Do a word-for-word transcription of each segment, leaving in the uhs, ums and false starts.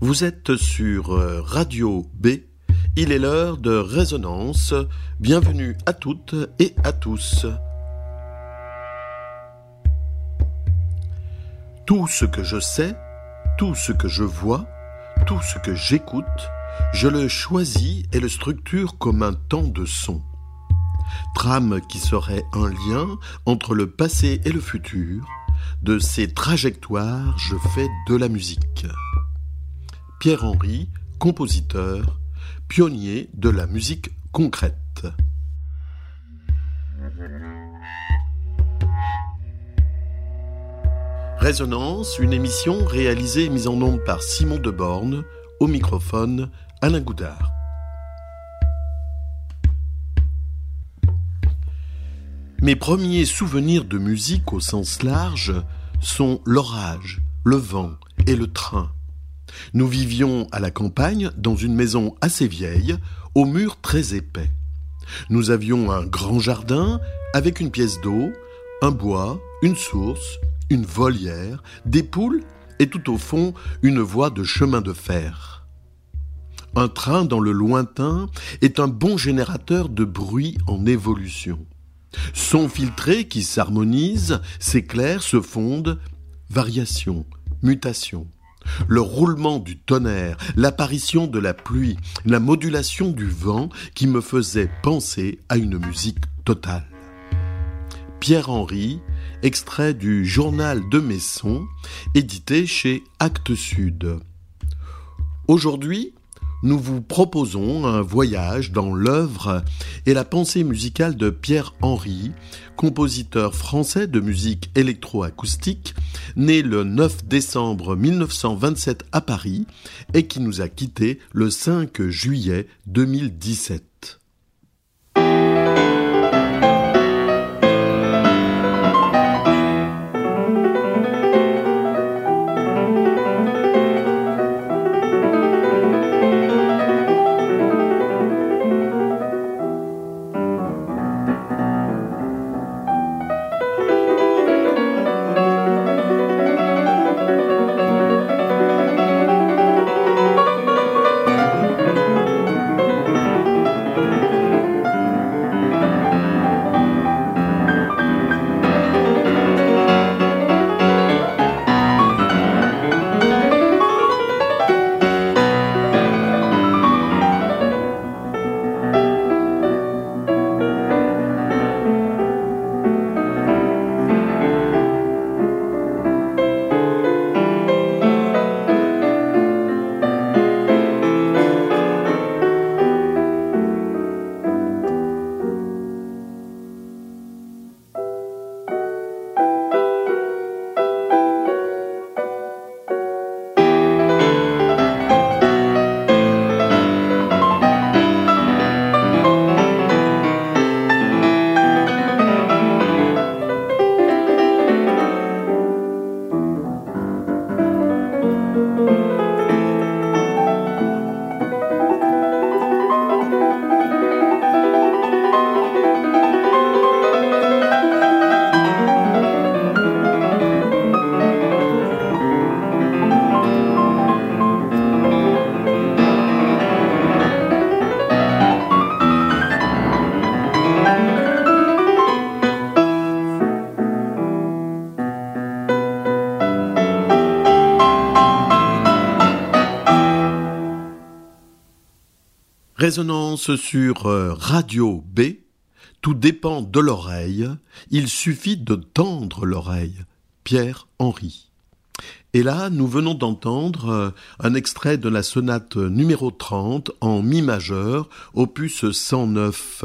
Vous êtes sur Radio B, il est l'heure de Résonance. Bienvenue à toutes et à tous. Tout ce que je sais, tout ce que je vois, tout ce que j'écoute, je le choisis et le structure comme un temps de son. Trame qui serait un lien entre le passé et le futur. De ces trajectoires, je fais de la musique. Pierre Henry, compositeur, pionnier de la musique concrète. Résonance, une émission réalisée et mise en onde par Simon Deborne, au microphone Alain Goudard. Mes premiers souvenirs de musique au sens large sont l'orage, le vent et le train. Nous vivions à la campagne, dans une maison assez vieille, aux murs très épais. Nous avions un grand jardin avec une pièce d'eau, un bois, une source, une volière, des poules et tout au fond, une voie de chemin de fer. Un train dans le lointain est un bon générateur de bruit en évolution. Sons filtrés qui s'harmonisent, s'éclairent, se fondent, variation, mutation. Le roulement du tonnerre, l'apparition de la pluie, la modulation du vent qui me faisait penser à une musique totale. Pierre Henry, extrait du Journal de mes sons, édité chez Actes Sud. Aujourd'hui, nous vous proposons un voyage dans l'œuvre et la pensée musicale de Pierre Henry, compositeur français de musique électroacoustique, né le neuf décembre mille neuf cent vingt-sept à Paris et qui nous a quittés le cinq juillet deux mille dix-sept. Résonance sur Radio B, tout dépend de l'oreille, il suffit de tendre l'oreille. Pierre Henry. Et là, nous venons d'entendre un extrait de la sonate numéro trente en mi majeur, opus cent neuf,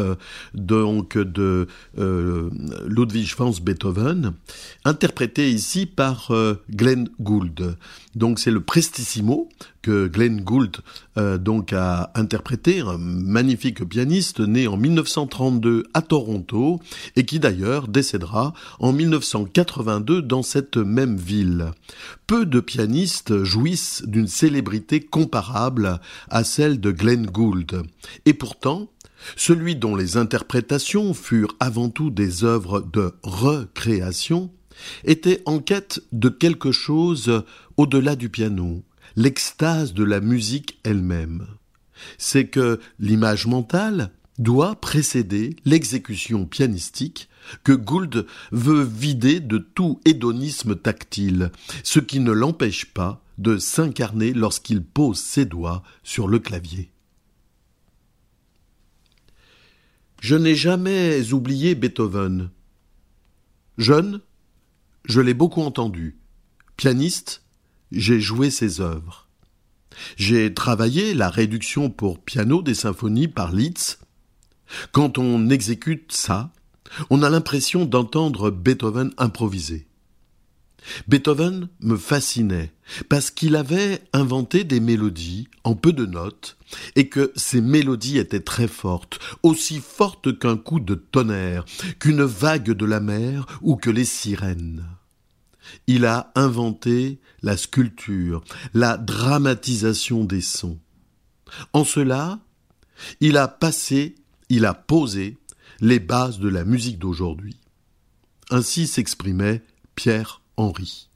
donc de euh, Ludwig Franz Beethoven, interprété ici par euh, Glenn Gould. Donc c'est le Prestissimo que Glenn Gould euh, donc a interprété, un magnifique pianiste né en mille neuf cent trente-deux à Toronto et qui d'ailleurs décédera en mille neuf cent quatre-vingt-deux dans cette même ville. Peu de pianistes jouissent d'une célébrité comparable à celle de Glenn Gould. Et pourtant, celui dont les interprétations furent avant tout des œuvres de recréation était en quête de quelque chose au-delà du piano, l'extase de la musique elle-même. C'est que l'image mentale doit précéder l'exécution pianistique que Gould veut vider de tout hédonisme tactile, ce qui ne l'empêche pas de s'incarner lorsqu'il pose ses doigts sur le clavier. Je n'ai jamais oublié Beethoven. Jeune, je l'ai beaucoup entendu. Pianiste, j'ai joué ses œuvres. J'ai travaillé la réduction pour piano des symphonies par Liszt. Quand on exécute ça, on a l'impression d'entendre Beethoven improviser. Beethoven me fascinait parce qu'il avait inventé des mélodies en peu de notes et que ces mélodies étaient très fortes, aussi fortes qu'un coup de tonnerre, qu'une vague de la mer ou que les sirènes. Il a inventé la sculpture, la dramatisation des sons. En cela, il a passé, il a posé les bases de la musique d'aujourd'hui. Ainsi s'exprimait Pierre Henry.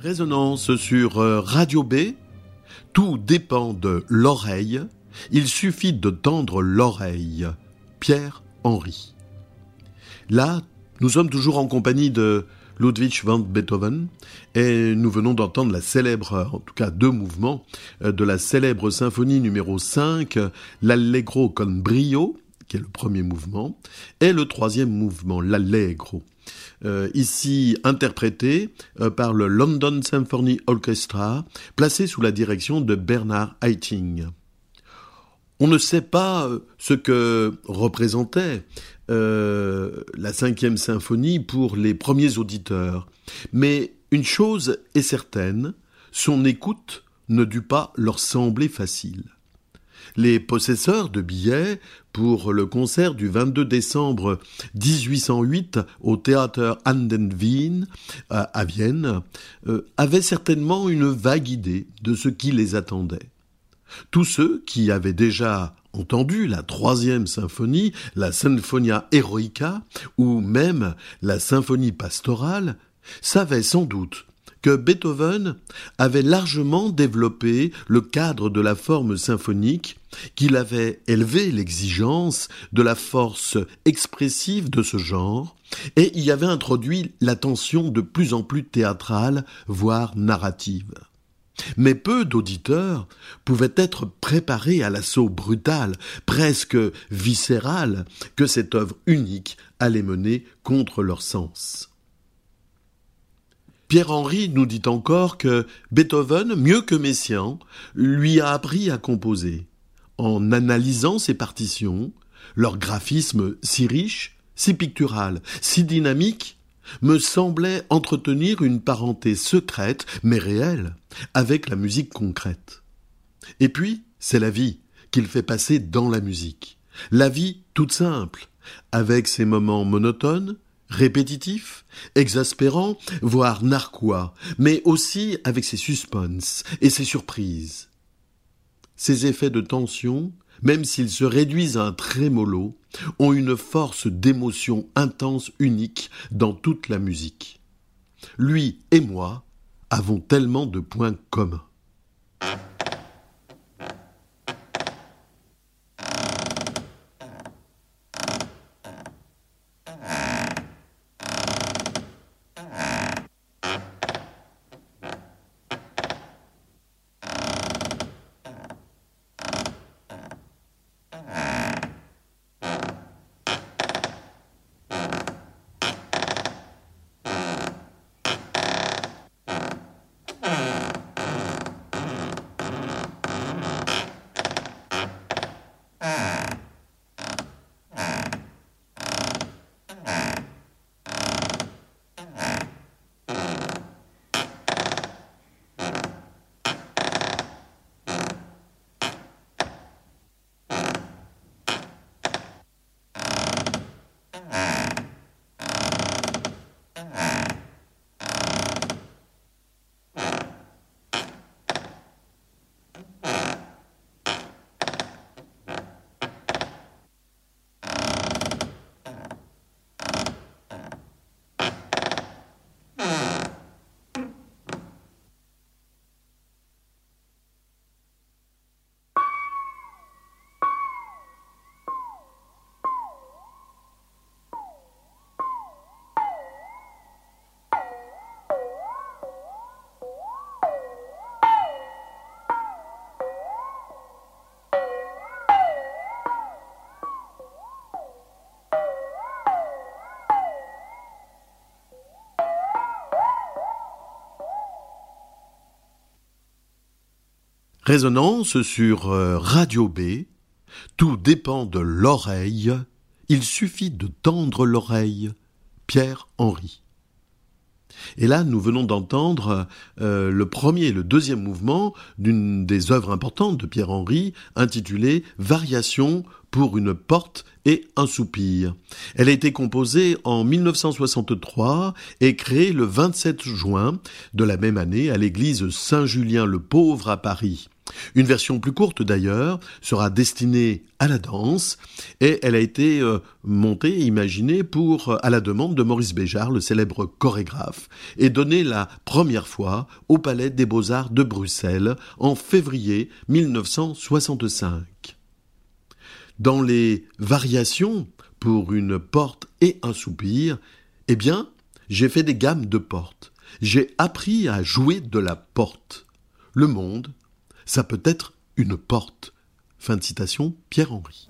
Résonance sur Radio B. Tout dépend de l'oreille. Il suffit de tendre l'oreille. Pierre Henry. Là, nous sommes toujours en compagnie de Ludwig van Beethoven et nous venons d'entendre la célèbre, en tout cas deux mouvements, de la célèbre symphonie numéro cinq, l'Allegro con brio, qui est le premier mouvement, et le troisième mouvement, l'Allegro. Euh, ici interprété euh, par le London Symphony Orchestra, placé sous la direction de Bernard Haitink. On ne sait pas ce que représentait euh, la cinquième symphonie pour les premiers auditeurs, mais une chose est certaine, son écoute ne dut pas leur sembler facile. Les possesseurs de billets pour le concert du vingt-deux décembre dix-huit cent huit au Theater an den Wien à Vienne euh, avaient certainement une vague idée de ce qui les attendait. Tous ceux qui avaient déjà entendu la troisième symphonie, la Sinfonia Eroica, ou même la symphonie pastorale, savaient sans doute que Beethoven avait largement développé le cadre de la forme symphonique, qu'il avait élevé l'exigence de la force expressive de ce genre, et y avait introduit la tension de plus en plus théâtrale, voire narrative. Mais peu d'auditeurs pouvaient être préparés à l'assaut brutal, presque viscéral, que cette œuvre unique allait mener contre leur sens. Pierre Henry nous dit encore que Beethoven, mieux que Messiaen, lui a appris à composer, en analysant ses partitions, leur graphisme si riche, si pictural, si dynamique, me semblait entretenir une parenté secrète, mais réelle, avec la musique concrète. Et puis, c'est la vie qu'il fait passer dans la musique. La vie toute simple, avec ses moments monotones, répétitifs, exaspérants, voire narquois, mais aussi avec ses suspens et ses surprises. Ces effets de tension, même s'ils se réduisent à un trémolo, ont une force d'émotion intense unique dans toute la musique. Lui et moi avons tellement de points communs. Résonance sur Radio B. Tout dépend de l'oreille. Il suffit de tendre l'oreille. Pierre Henry. Et là, nous venons d'entendre euh, le premier et le deuxième mouvement d'une des œuvres importantes de Pierre Henry, intitulée « Variation pour une porte et un soupir ». Elle a été composée en mille neuf cent soixante-trois et créée le vingt-sept juin de la même année à l'église Saint-Julien-le-Pauvre à Paris. Une version plus courte d'ailleurs sera destinée à la danse et elle a été euh, montée et imaginée pour, à la demande de Maurice Béjart, le célèbre chorégraphe, et donnée la première fois au Palais des Beaux-Arts de Bruxelles en février mille neuf cent soixante-cinq. Dans les variations pour une porte et un soupir, eh bien, j'ai fait des gammes de portes. J'ai appris à jouer de la porte. Le monde, ça peut être une porte. Fin de citation, Pierre Henry.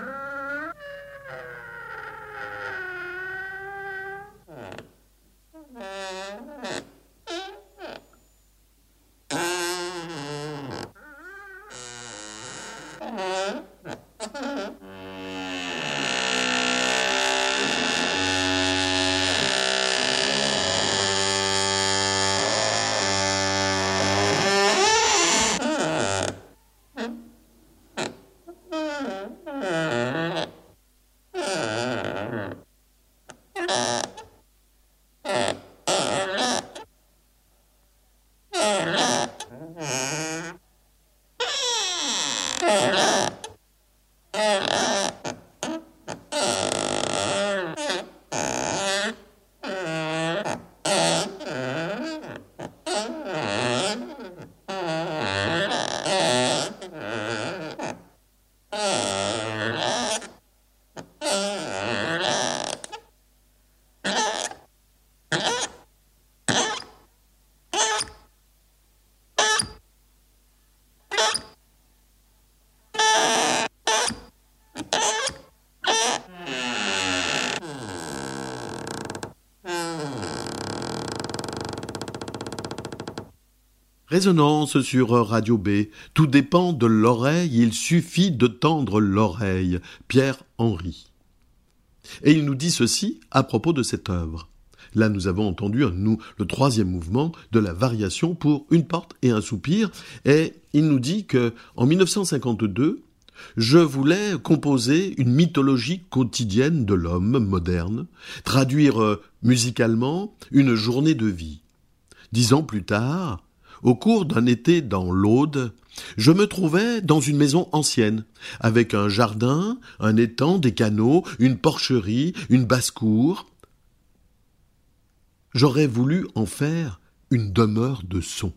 Résonance sur Radio B. Tout dépend de l'oreille, il suffit de tendre l'oreille. Pierre Henry. Et il nous dit ceci à propos de cette œuvre. Là, nous avons entendu nous, le troisième mouvement de la variation pour une porte et un soupir. Et il nous dit que en mille neuf cent cinquante-deux, je voulais composer une mythologie quotidienne de l'homme moderne, traduire euh, musicalement une journée de vie. Dix ans plus tard, au cours d'un été dans l'Aude, je me trouvais dans une maison ancienne, avec un jardin, un étang, des canaux, une porcherie, une basse-cour. J'aurais voulu en faire une demeure de son.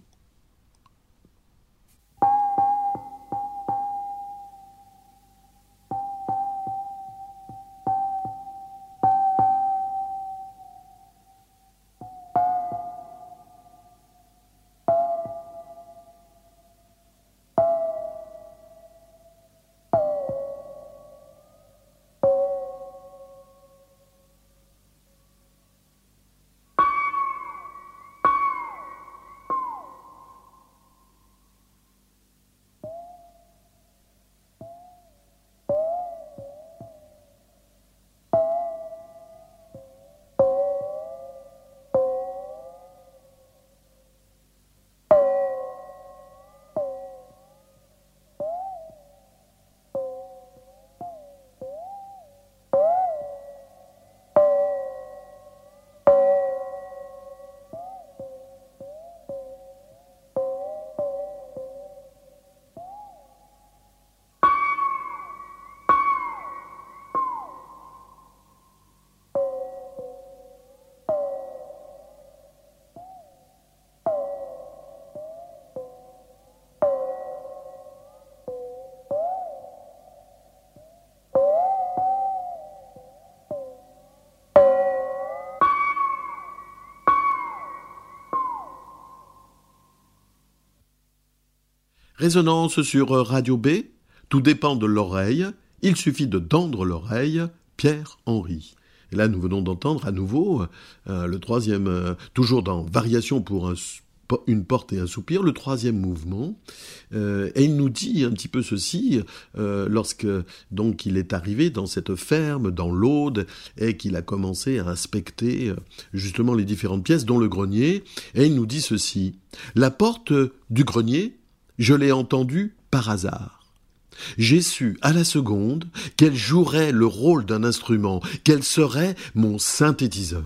Résonance sur Radio B, tout dépend de l'oreille, il suffit de tendre l'oreille, Pierre Henry. Et là, nous venons d'entendre à nouveau euh, le troisième, euh, toujours dans Variation pour un, une porte et un soupir, le troisième mouvement. Euh, et il nous dit un petit peu ceci, euh, lorsque donc il est arrivé dans cette ferme, dans l'Aude, et qu'il a commencé à inspecter euh, justement les différentes pièces, dont le grenier. Et il nous dit ceci, la porte du grenier, je l'ai entendue par hasard. J'ai su à la seconde qu'elle jouerait le rôle d'un instrument, qu'elle serait mon synthétiseur.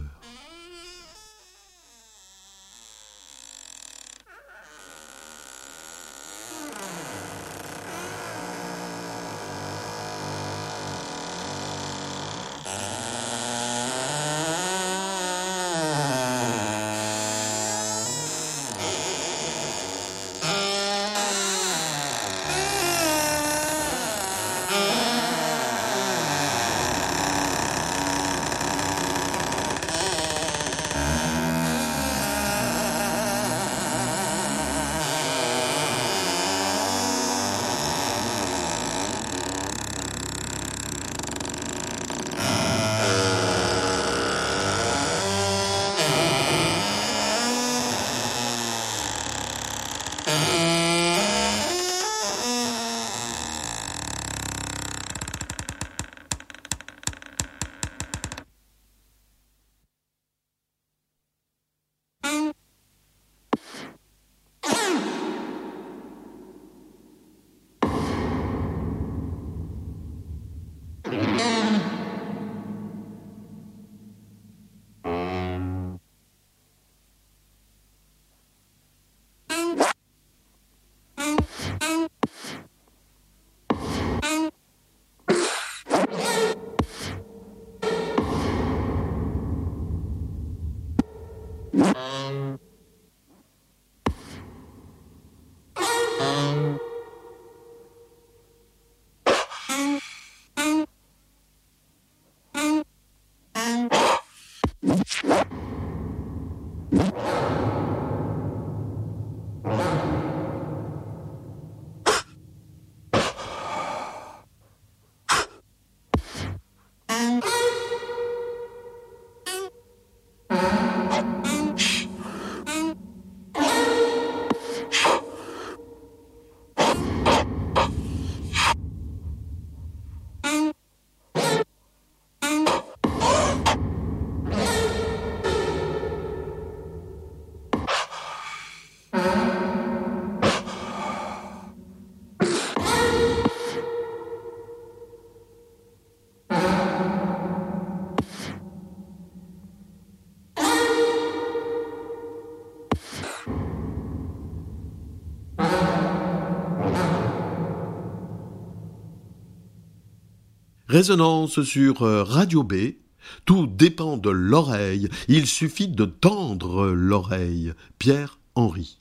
Résonance sur Radio B, tout dépend de l'oreille, il suffit de tendre l'oreille. Pierre Henry.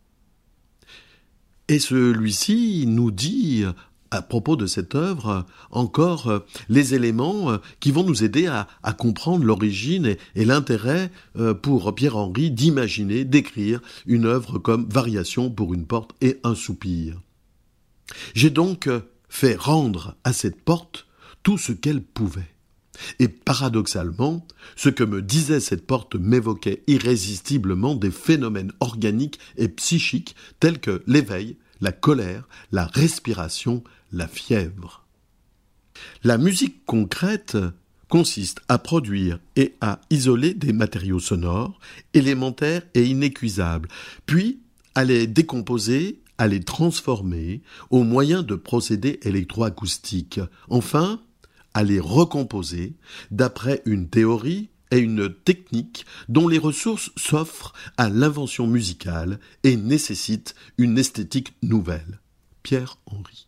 Et celui-ci nous dit, à propos de cette œuvre, encore les éléments qui vont nous aider à, à comprendre l'origine et, et l'intérêt pour Pierre Henry d'imaginer, d'écrire une œuvre comme Variation pour une porte et un soupir. J'ai donc fait rendre à cette porte tout ce qu'elle pouvait. Et paradoxalement, ce que me disait cette porte m'évoquait irrésistiblement des phénomènes organiques et psychiques tels que l'éveil, la colère, la respiration, la fièvre. La musique concrète consiste à produire et à isoler des matériaux sonores, élémentaires et inépuisables, puis à les décomposer, à les transformer au moyen de procédés électroacoustiques. Enfin, à les recomposer d'après une théorie et une technique dont les ressources s'offrent à l'invention musicale et nécessitent une esthétique nouvelle. Pierre Henry.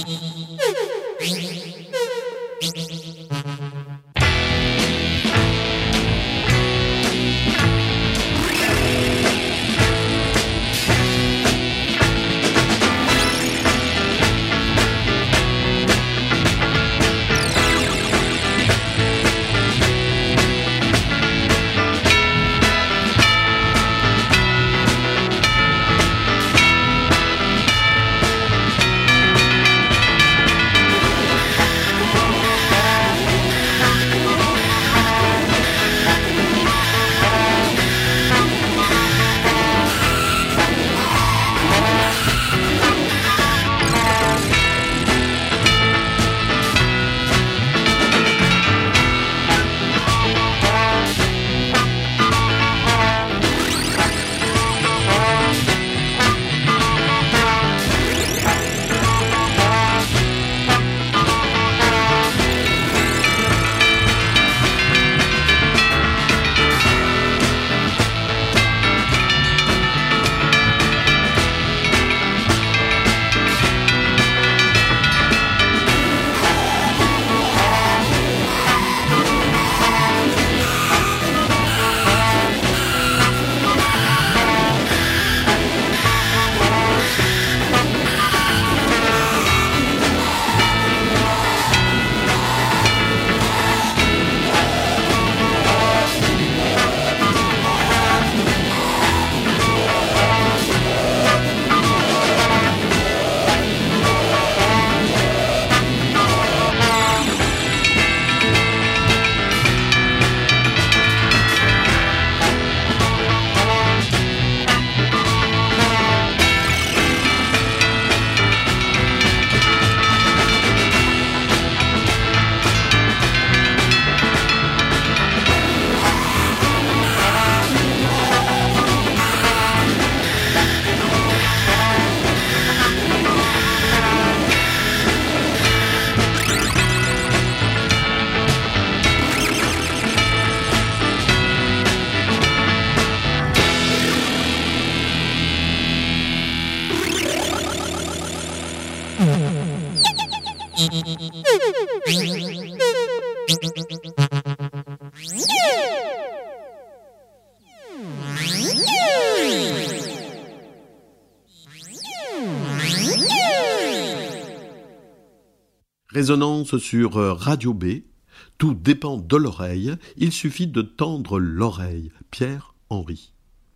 Résonance sur Radio B. Tout dépend de l'oreille. Il suffit de tendre l'oreille. Pierre Henry.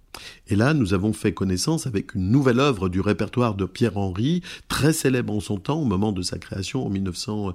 Et là, nous avons fait connaissance avec une nouvelle œuvre du répertoire de Pierre Henry, très célèbre en son temps, au moment de sa création en dix-neuf cent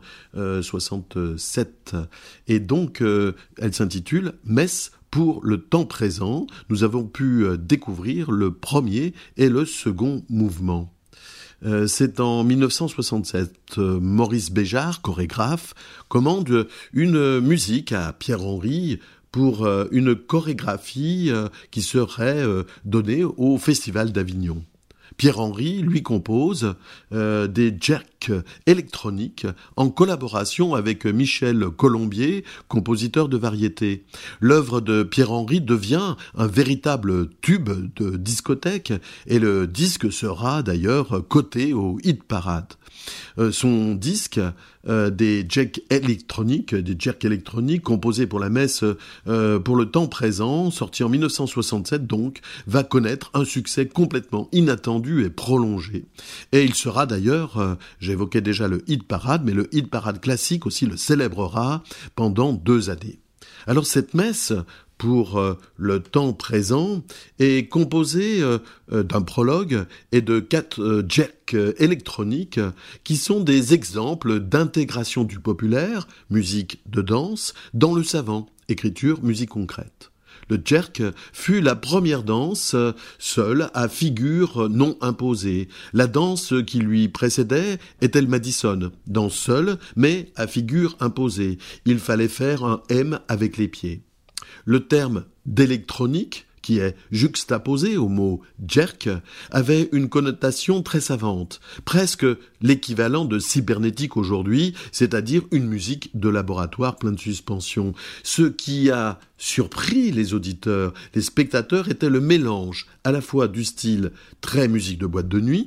soixante-sept. Et donc, euh, elle s'intitule « Messe pour le temps présent ». Nous avons pu découvrir le premier et le second mouvement. Euh, c'est en dix-neuf cent soixante-sept, euh, Maurice Béjart, chorégraphe, commande une musique à Pierre Henry pour euh, une chorégraphie euh, qui serait euh, donnée au Festival d'Avignon. Pierre Henry lui compose euh, des jerks électroniques en collaboration avec Michel Colombier, compositeur de variété. L'œuvre de Pierre Henry devient un véritable tube de discothèque et le disque sera d'ailleurs coté au hit parade. Euh, son disque euh, des jerks électroniques, des jerks électroniques composés pour la messe euh, pour le temps présent, sorti en dix-neuf cent soixante-sept donc, va connaître un succès complètement inattendu et prolongé. Et il sera d'ailleurs, euh, j'évoquais déjà le hit parade, mais le hit parade classique aussi le célébrera pendant deux années. Alors cette messe pour euh, le temps présent est composée euh, euh, d'un prologue et de quatre euh, jerks euh, électroniques qui sont des exemples d'intégration du populaire, musique de danse, dans le savant, écriture, musique concrète. Le jerk fut la première danse seule à figure non imposée. La danse qui lui précédait était le Madison, danse seule mais à figure imposée. Il fallait faire un M avec les pieds. Le terme d'électronique, qui est juxtaposé au mot jerk, avait une connotation très savante, presque l'équivalent de cybernétique aujourd'hui, c'est-à-dire une musique de laboratoire pleine de suspension. Ce qui a surpris les auditeurs, les spectateurs, était le mélange à la fois du style très musique de boîte de nuit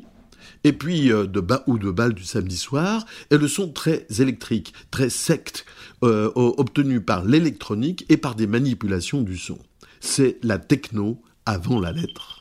et puis euh, de bas ou de bal du samedi soir, et le son très électrique, très sect, euh, obtenu par l'électronique et par des manipulations du son. C'est la techno avant la lettre.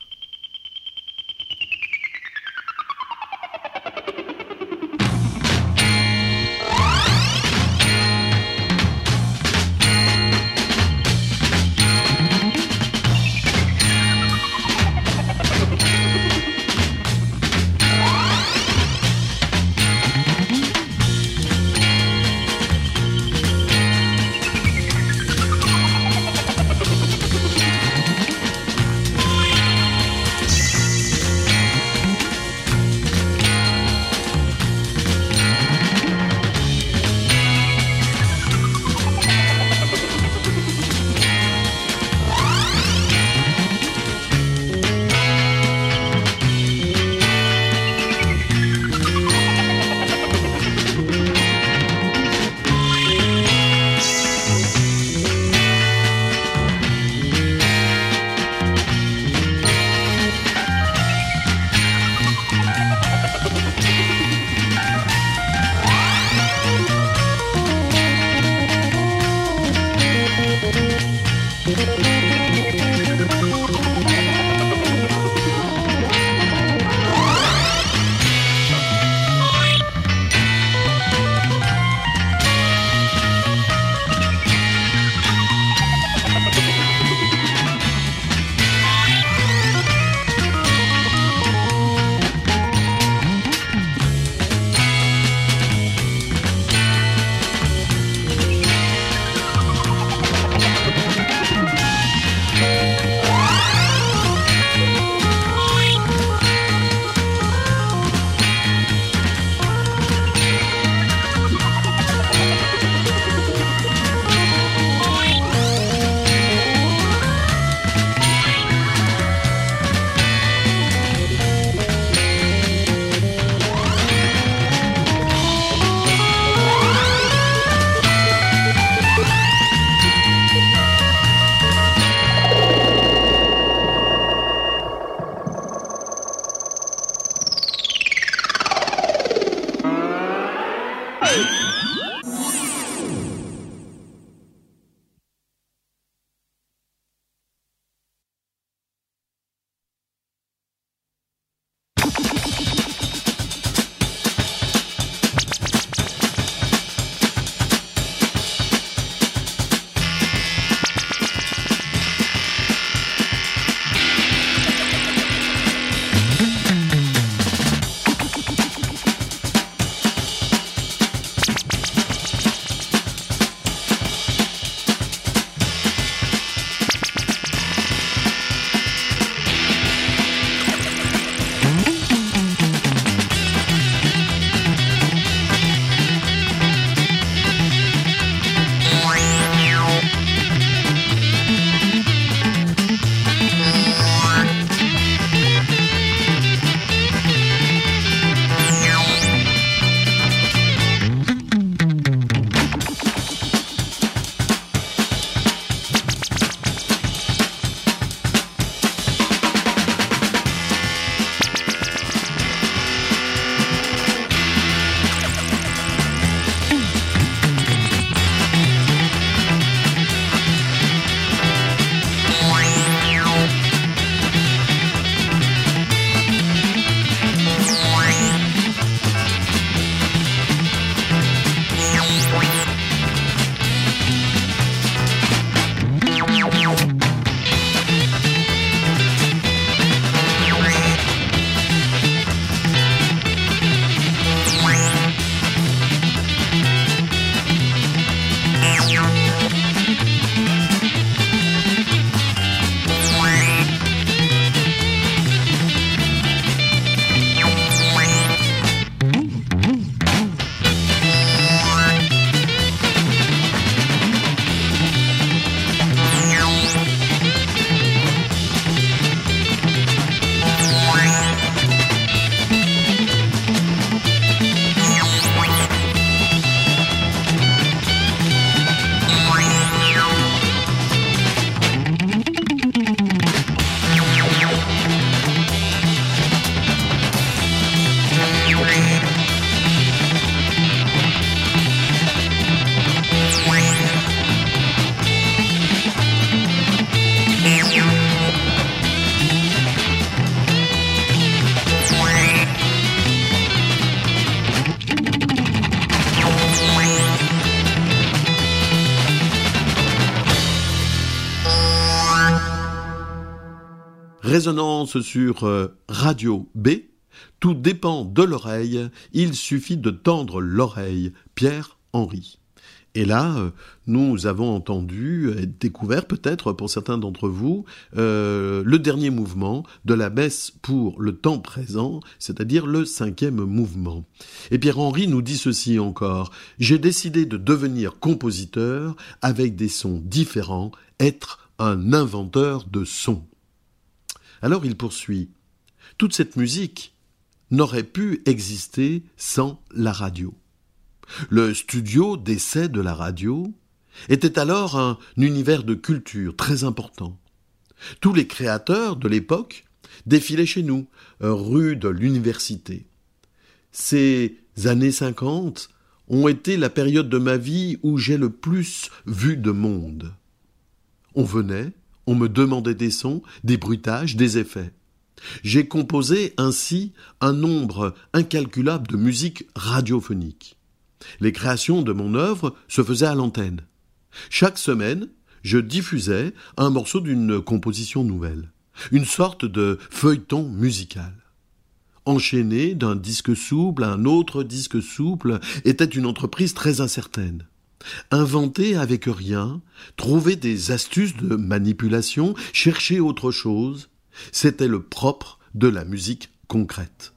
Résonance sur euh, Radio B. Tout dépend de l'oreille, il suffit de tendre l'oreille. Pierre-Henry. Et là, euh, nous avons entendu et découvert, peut-être pour certains d'entre vous, euh, le dernier mouvement de la messe pour le temps présent, c'est-à-dire le cinquième mouvement. Et Pierre-Henry nous dit ceci encore: « J'ai décidé de devenir compositeur avec des sons différents, être un inventeur de sons. » Alors il poursuit: « Toute cette musique n'aurait pu exister sans la radio. » Le studio d'essai de la radio était alors un univers de culture très important. Tous les créateurs de l'époque défilaient chez nous, rue de l'université. Ces années cinquante ont été la période de ma vie où j'ai le plus vu de monde. On venait, on me demandait des sons, des bruitages, des effets. J'ai composé ainsi un nombre incalculable de musiques radiophoniques. Les créations de mon œuvre se faisaient à l'antenne. Chaque semaine, je diffusais un morceau d'une composition nouvelle, une sorte de feuilleton musical. Enchaîner d'un disque souple à un autre disque souple était une entreprise très incertaine. Inventer avec rien, trouver des astuces de manipulation, chercher autre chose, c'était le propre de la musique concrète.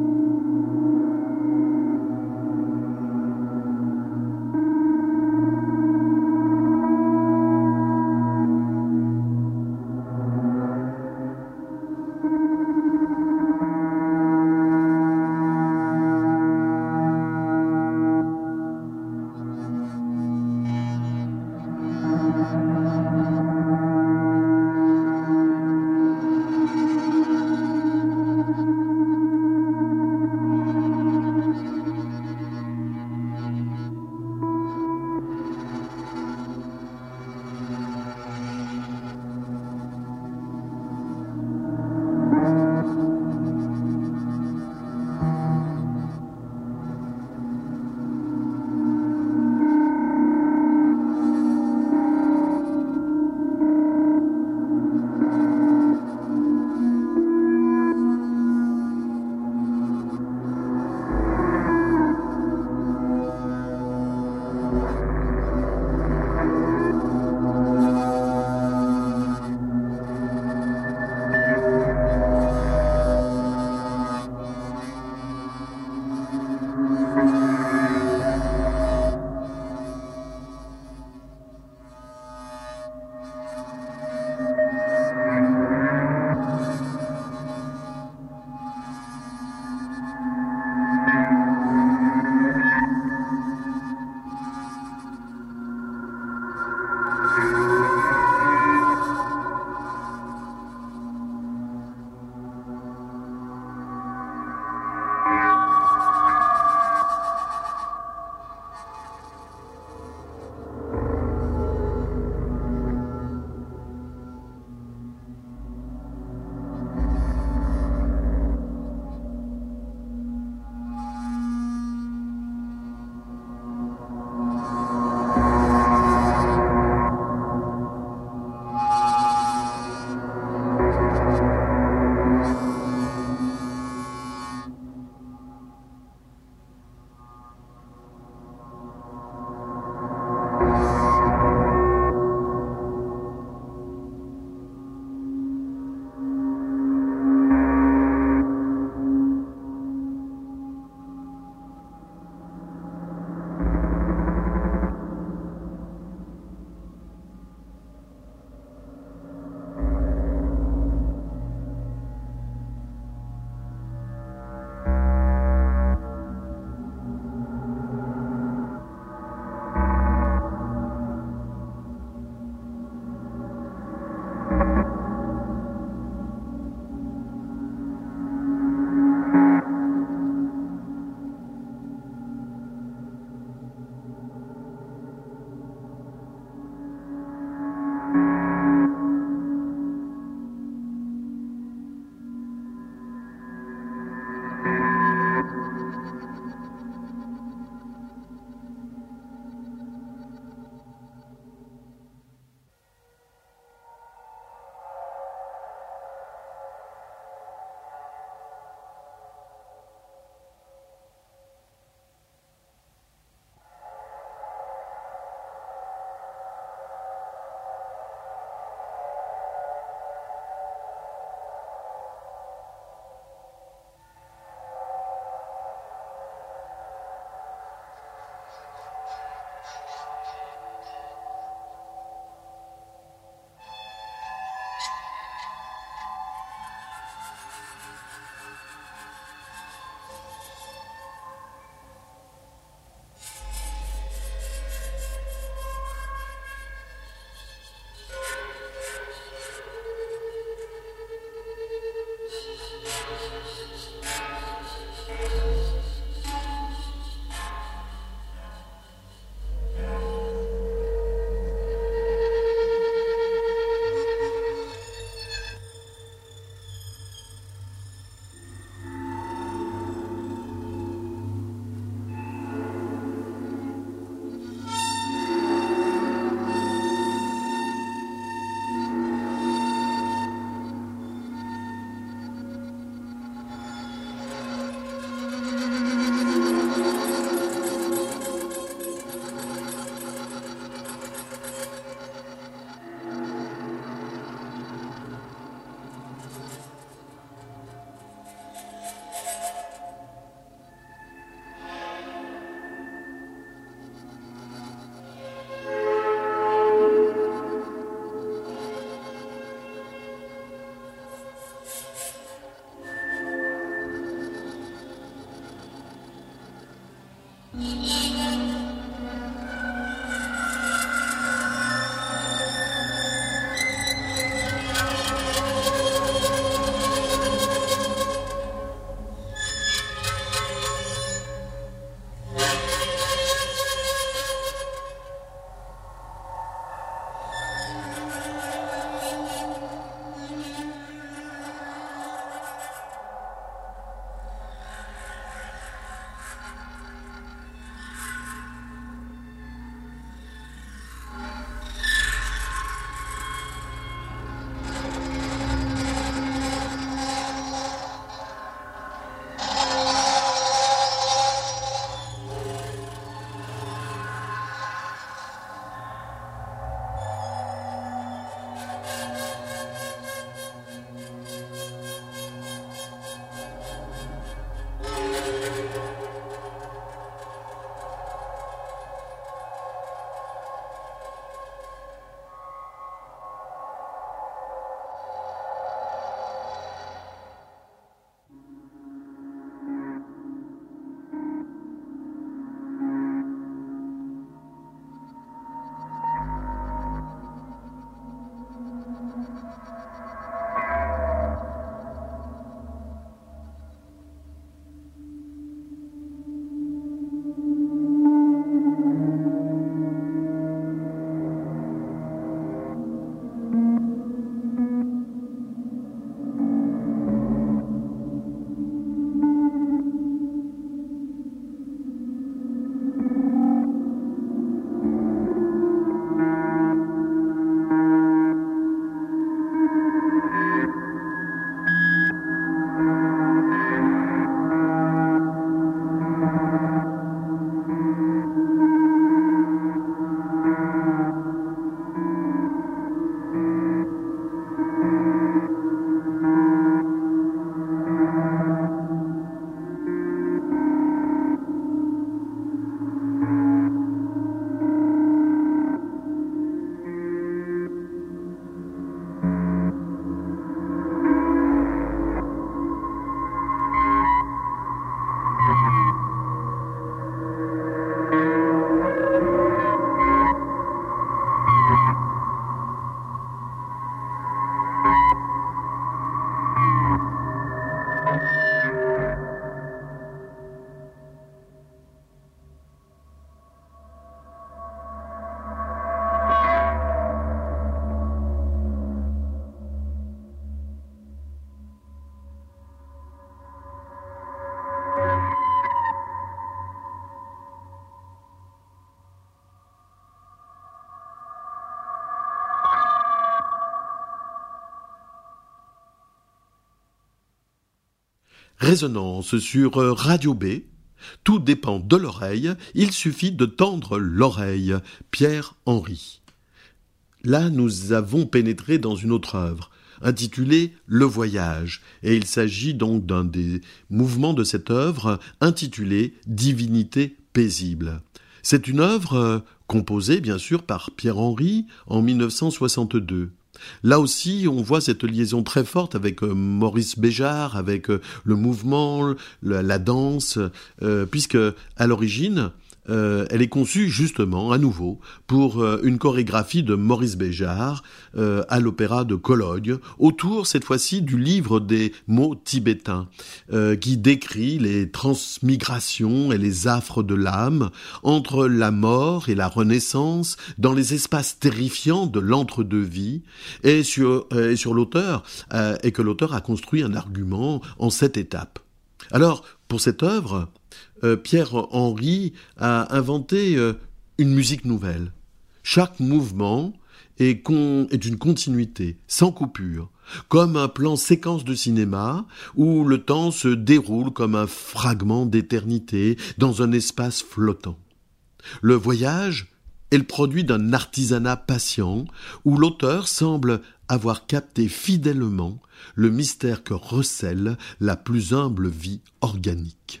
Résonance sur Radio B. Tout dépend de l'oreille, il suffit de tendre l'oreille. Pierre Henry. Là, nous avons pénétré dans une autre œuvre, intitulée Le Voyage, et il s'agit donc d'un des mouvements de cette œuvre intitulée Divinité paisible. C'est une œuvre composée, bien sûr, par Pierre Henry en mille neuf cent soixante-deux. Là aussi, on voit cette liaison très forte avec euh, Maurice Béjart, avec euh, le mouvement, le, la danse, euh, puisque à l'origine, euh, elle est conçue justement, à nouveau, pour euh, une chorégraphie de Maurice Béjart euh, à l'opéra de Cologne, autour, cette fois-ci, du livre des mots tibétains, euh, qui décrit les transmigrations et les affres de l'âme entre la mort et la renaissance dans les espaces terrifiants de l'entre-deux-vie, et sur, euh, et sur l'auteur, euh, et que l'auteur a construit un argument en sept étapes. Alors, pour cette œuvre, euh, Pierre Henry a inventé euh, une musique nouvelle. Chaque mouvement est, con, est une continuité, sans coupure, comme un plan séquence de cinéma où le temps se déroule comme un fragment d'éternité dans un espace flottant. Le voyage est le produit d'un artisanat patient où l'auteur semble avoir capté fidèlement le mystère que recèle la plus humble vie organique.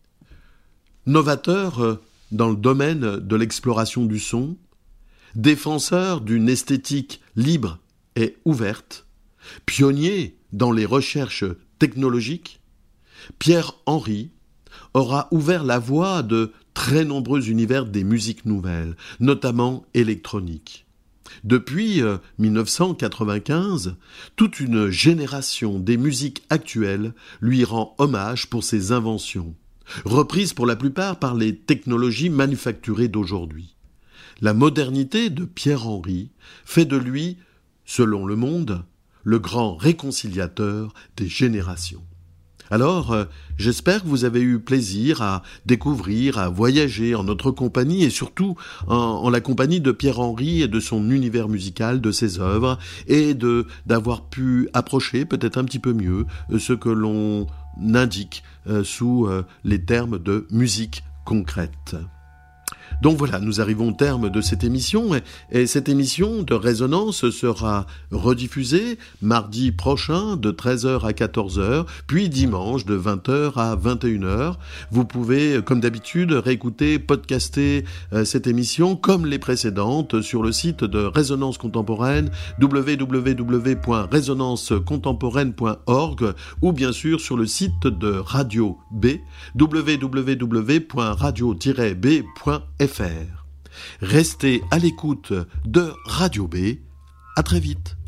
Novateur dans le domaine de l'exploration du son, défenseur d'une esthétique libre et ouverte, pionnier dans les recherches technologiques, Pierre Henry aura ouvert la voie de très nombreux univers des musiques nouvelles, notamment électroniques. Depuis euh, mille neuf cent quatre-vingt-quinze, toute une génération des musiques actuelles lui rend hommage pour ses inventions, reprises pour la plupart par les technologies manufacturées d'aujourd'hui. La modernité de Pierre Henry fait de lui, selon Le Monde, le grand réconciliateur des générations. Alors, euh, j'espère que vous avez eu plaisir à découvrir, à voyager en notre compagnie et surtout en, en la compagnie de Pierre Henry et de son univers musical, de ses œuvres, et de d'avoir pu approcher peut-être un petit peu mieux euh, ce que l'on indique euh, sous euh, les termes de musique concrète. Donc voilà, nous arrivons au terme de cette émission et, et cette émission de Résonance sera rediffusée mardi prochain de treize heures à quatorze heures, puis dimanche de vingt heures à vingt et une heures. Vous pouvez, comme d'habitude, réécouter, podcaster euh, cette émission comme les précédentes sur le site de Résonance Contemporaine, w w w point résonance contemporaine point org, ou bien sûr sur le site de Radio B, w w w point radio tiret b point f r. Restez à l'écoute de Radio B. À très vite.